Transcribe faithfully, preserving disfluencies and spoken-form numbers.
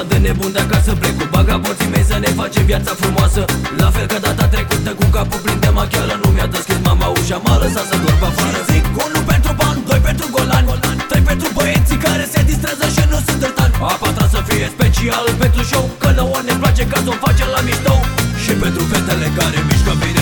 de nebun de acasă. Plec cu bagaboții mei să ne facem viața frumoasă. La fel ca data trecută, cu capul plin de machială. Nu mi-a deschis mama ușa, m-a lăsat să dorm pe afară. Zic unu pentru bani, doi pentru golani, trei pentru băieții care se distrează și nu sunt drătani. A patra să fie special pentru show, că nouă ne place ca s-o face la mișto. Și pentru fetele care mișcă bine